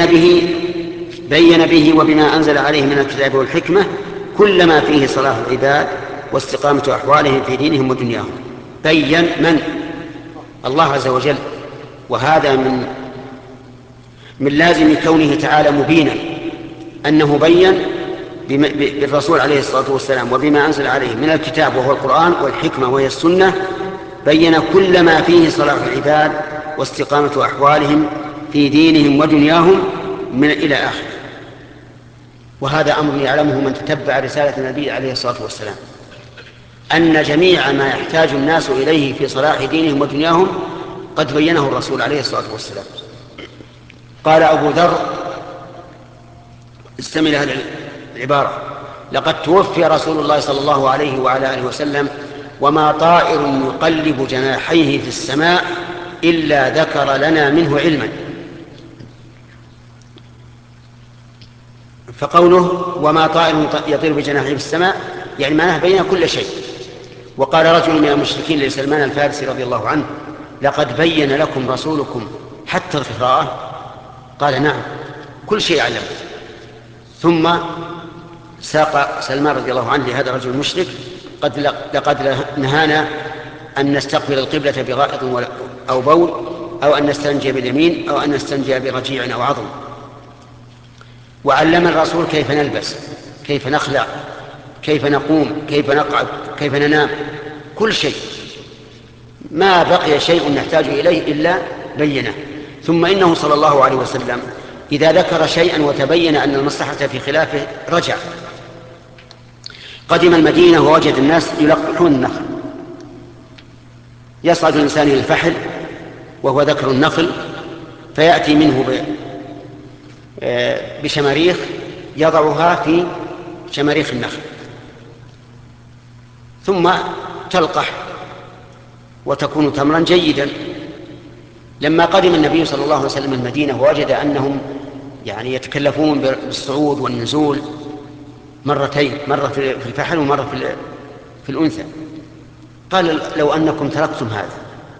بين به وبما أنزل عليه من الكتاب والحكمة كل ما فيه صلاح العباد واستقامة أحوالهم في دينهم ودنياهم. بين من؟ الله عز وجل. وهذا من لازم كونه تعالى مبينا، أنه بين بالرسول عليه الصلاة والسلام وبما أنزل عليه من الكتاب وهو القرآن والحكمة وهي السنة، بين كل ما فيه صلاح العباد واستقامة أحوالهم في دينهم ودنياهم من إلى آخر. وهذا أمر يعلمه من تتبع رسالة النبي عليه الصلاة والسلام، أن جميع ما يحتاج الناس إليه في صلاح دينهم ودنياهم قد بينه الرسول عليه الصلاة والسلام. قال أبو ذر، استمع هذه العبارة: لقد توفي رسول الله صلى الله عليه وعلى آله وسلم وما طائر يقلب جناحيه في السماء إلا ذكر لنا منه علما. فقوله وما طائر يطير بجناحيه في السماء يعني معناه بين كل شيء. وقال رجل من المشركين لسلمان الفارسي رضي الله عنه: لقد بين لكم رسولكم حتى القراءة؟ قال: نعم، كل شيء علم. ثم ساق سلمان رضي الله عنه لهذا الرجل المشرك: لقد نهانا أن نستقبل القبلة بغائط أو بول، أو أن نستنجي باليمين، أو أن نستنجي برجيع أو عظم. وعلم الرسول كيف نلبس، كيف نخلع، كيف نقوم، كيف نقعد، كيف ننام، كل شيء. ما بقي شيء نحتاج إليه إلا بينه. ثم إنه صلى الله عليه وسلم إذا ذكر شيئا وتبين أن المصلحة في خلافه رجع. قدم المدينة ووجد الناس يلقحون النخل، يصعد الإنسان إلى الفحل وهو ذكر النخل، فيأتي منه بشماريخ يضعها في شماريخ النخل، ثم تلقح وتكون تمرا جيدا. لما قدم النبي صلى الله عليه وسلم المدينة ووجد أنهم يتكلفون بالصعود والنزول مرتين، مرة في الفحل ومرة في الأنثى، قال: لو أنكم تركتم هذا.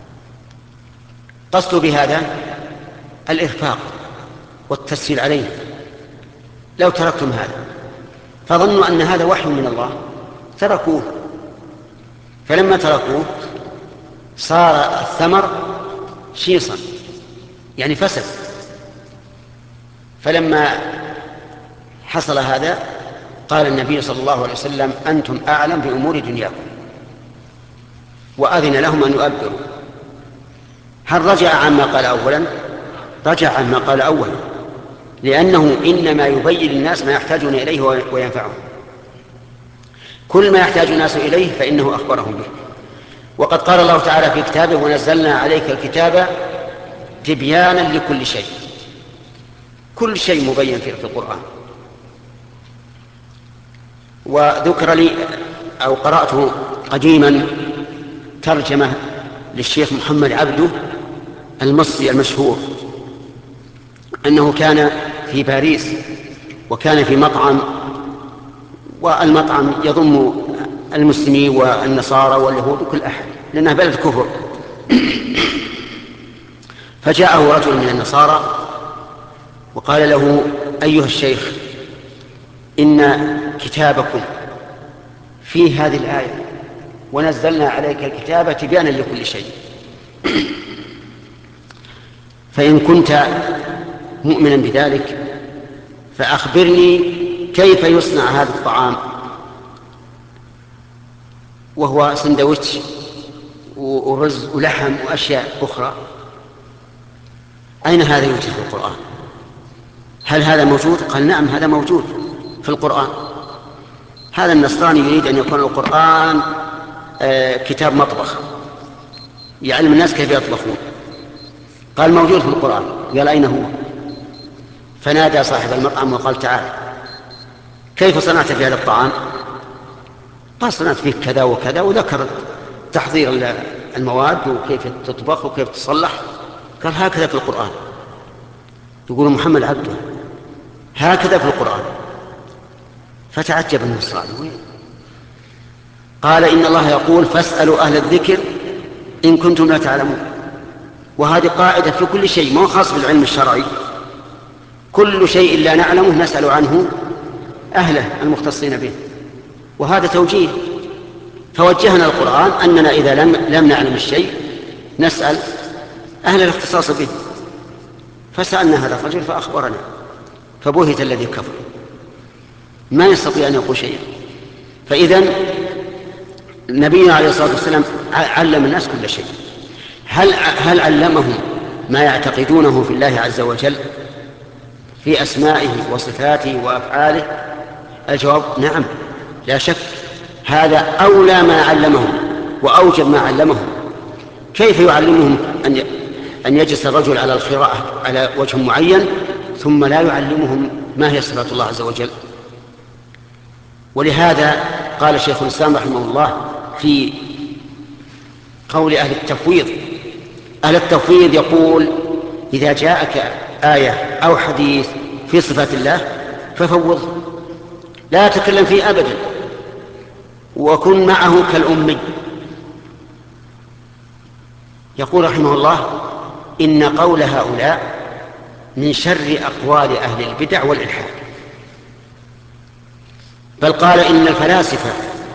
قصد بهذا الإرفاق والتسهيل عليه. لو تركتم هذا، فظنوا أن هذا وحي من الله تركوه. فلما تركوه صار الثمر شيصا، يعني فسد. فلما حصل هذا قال النبي صلى الله عليه وسلم: أنتم أعلم بأمور دنياكم، وأذن لهم أن يؤبروا. هل رجع عما قال أولا؟ رجع عما قال أولا، لأنه إنما يبين الناس ما يحتاجون إليه وينفعهم. كل ما يحتاج الناس إليه فإنه أخبرهم به. وقد قال الله تعالى في كتابه: ونزلنا عليك الكتاب تبيانا لكل شيء. كل شيء مبين في القرآن. وذكر لي أو قرأته قديما ترجمة للشيخ محمد عبده المصري المشهور، أنه كان في باريس وكان في مطعم، والمطعم يضم المسلمين والنصارى واليهود وكل أحد لأنها بلد كفر. فجاءه رجل من النصارى وقال له: أيها الشيخ، إن كتابكم في هذه الآية: ونزلنا عليك الكتاب تبيانا لكل شيء، فإن كنت مؤمنا بذلك فأخبرني كيف يصنع هذا الطعام، وهو سندويتش ورز ولحم وأشياء أخرى. أين هذا يوجد في القرآن؟ هل هذا موجود؟ قال: نعم، هذا موجود في القرآن. هذا النصراني يريد أن يكون القرآن كتاب مطبخ يعلم الناس كيف يطبخون. قال: موجود في القرآن. قال: أين هو؟ فنادى صاحب المطعم وقال: تعال، كيف صنعت في هذا الطعام؟ قال: صنعت فيه كذا وكذا، وذكر تحضير المواد وكيف تطبخ وكيف تصلح. قال: هكذا في القرآن. يقول محمد عبده هكذا في القرآن. فتعجب النصراني. قال: إن الله يقول: فاسألوا أهل الذكر إن كنتم لا تعلمون. وهذه قاعدة في كل شيء، ما هو خاص بالعلم الشرعي. كل شيء لا نعلمه نسأل عنه أهله المختصين به، وهذا توجيه. فوجهنا القرآن أننا إذا لم نعلم الشيء نسأل أهل الاختصاص به. فسألنا هذا الرجل فأخبرنا، فبهت الذي كفر، ما يستطيع أن يقول شيئا. فإذن نبينا عليه الصلاة والسلام علم الناس كل شيء. هل علمهم ما يعتقدونه في الله عز وجل في أسمائه وصفاته وأفعاله؟ الجواب نعم لا شك، هذا أولى ما علمهم وأوجب ما علمهم. كيف يعلمهم أن يجلس الرجل على القراءة على وجه معين ثم لا يعلمهم ما هي صفات الله عز وجل؟ ولهذا قال شيخ الإسلام رحمه الله في قول أهل التفويض، أهل التفويض يقول إذا جاءك آية أو حديث في صفات الله ففوضه، لا تتكلم فيه أبدا، وكن معه كالأمي. يقول رحمه الله إن قول هؤلاء من شر أقوال أهل البدع والإلحاد. بل قال إن الفلاسفة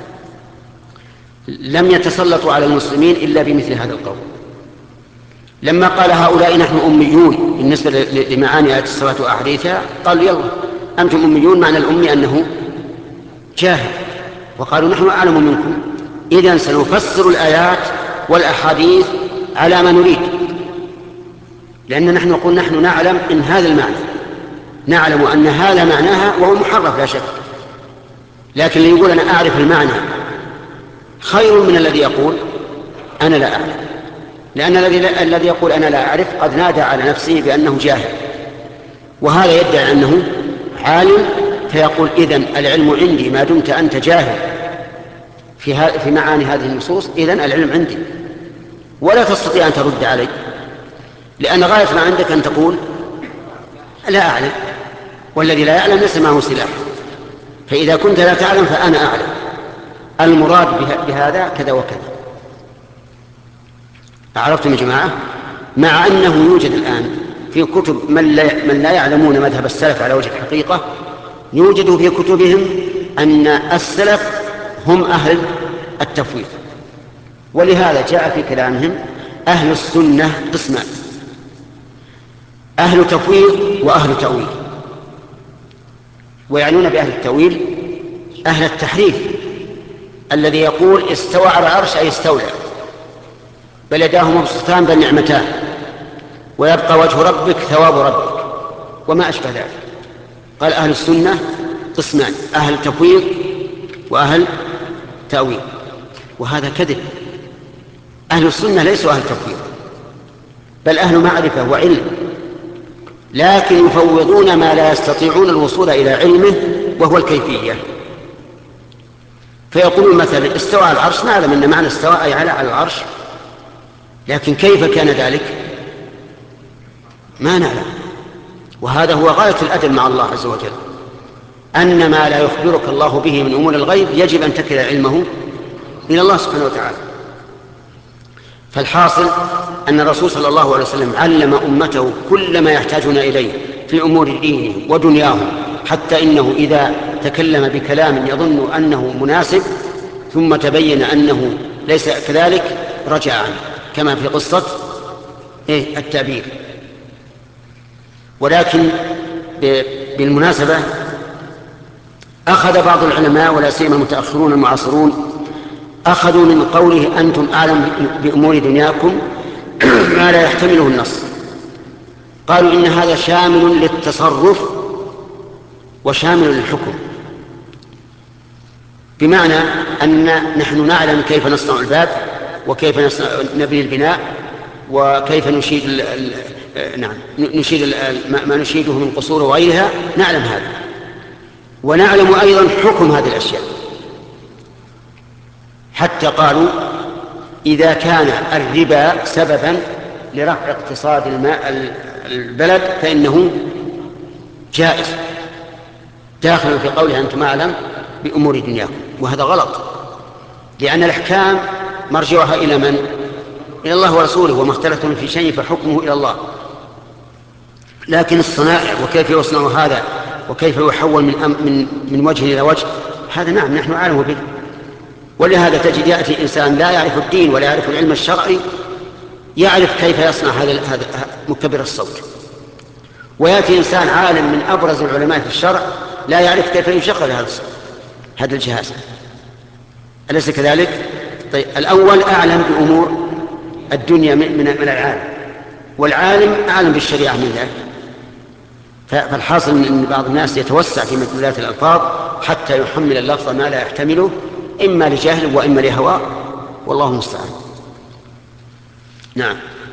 لم يتسلطوا على المسلمين إلا بمثل هذا القول. لما قال هؤلاء نحن أميون بالنسبة لمعاني آيات الصلاة وأحاديثها، قالوا يلا أنتم أميون، معنى الأمي أنه جاهل، وقالوا نحن أعلم منكم، إذن سنفسر الآيات والأحاديث على ما نريد، لأن نحن نقول نحن نعلم إن هذا المعنى، نعلم أن هذا معناها وهو محرف لا شك، لكن اللي يقول أنا أعرف المعنى خير من الذي يقول أنا لا أعلم، لأن الذي يقول أنا لا أعرف قد نادى على نفسه بأنه جاهل، وهذا يدعي أنه عالم، فيقول إذن العلم عندي ما دمت أنت جاهل في معاني هذه النصوص، إذن العلم عندي، ولا تستطيع أن ترد علي، لأن غاية ما عندك أن تقول لا أعلم، والذي لا يعلم ليس معه سلاح. فإذا كنت لا تعلم فأنا أعلم، المراد بهذا كذا وكذا. عرفتم يا جماعة؟ مع أنه يوجد الآن في كتب من لا يعلمون مذهب السلف على وجه الحقيقة، يوجد في كتبهم أن السلف هم أهل التفويض، ولهذا جاء في كلامهم أهل السنة قسمان: أهل تفويض وأهل تأويل. ويعنون بأهل التأويل أهل التحريف، الذي يقول استوى على العرش أي استولى، بل يداه مبسوطتان بل نعمتان، ويبقى وجه ربك ثواب ربك، وما أشبه ذلك. قال أهل السنة قسمان: أهل تفويض وأهل تأويل، وهذا كذب. أهل السنة ليسوا أهل تفويض، بل أهل معرفة وعلم، لكن يفوضون ما لا يستطيعون الوصول إلى علمه وهو الكيفية. فيقولون مثلا استوى على العرش، نعلم أن معنى استوى أي على العرش، لكن كيف كان ذلك ما نعلم. وهذا هو غاية الأدب مع الله عز وجل، أن ما لا يخبرك الله به من أمور الغيب يجب أن تكل علمه إلى الله سبحانه وتعالى. فالحاصل أن الرسول صلى الله عليه وسلم علم أمته كل ما يحتاجون إليه في أمور دينهم ودنياهم، حتى إنه إذا تكلم بكلام يظن أنه مناسب ثم تبين أنه ليس كذلك رجع عنه، كما في قصة التعبير. ولكن بالمناسبة أخذ بعض العلماء ولا سيما المتأخرون المعاصرون أخذوا من قوله أنتم أعلم بأمور دنياكم ما لا يحتمله النص، قالوا إن هذا شامل للتصرف وشامل للحكم، بمعنى أن نحن نعلم كيف نصنع الباب وكيف نبني البناء وكيف نشيد نشيد ما نشيده من قصور وغيرها، نعلم هذا، ونعلم أيضا حكم هذه الأشياء. حتى قالوا إذا كان الربا سببا لرفع اقتصاد البلد فإنه جائز، داخل في قوله أنتم أعلم بأمور دنياكم، وهذا غلط، لأن الأحكام مرجعها إلى من؟ إلى الله ورسوله، وما اختلفتم في شيء فحكمه إلى الله. لكن الصنائع وكيف يصنع هذا وكيف يحول من وجه إلى وجه، هذا نعم نحن عالم به. ولهذا تجد يأتي إنسان لا يعرف الدين ولا يعرف العلم الشرعي يعرف كيف يصنع هذا مكبر الصوت، ويأتي إنسان عالم من أبرز العلماء في الشرع لا يعرف كيف يشغل هذا الجهاز. أليس كذلك؟ طيب، الأول أعلم بأمور الدنيا من العالم، والعالم أعلم بالشريعة من ذلك. فالحاصل أن بعض الناس يتوسع في مدلولات الألفاظ حتى يحمل اللفظ ما لا يحتمله، إما لجهل وإما لهواء، والله المستعان. نعم.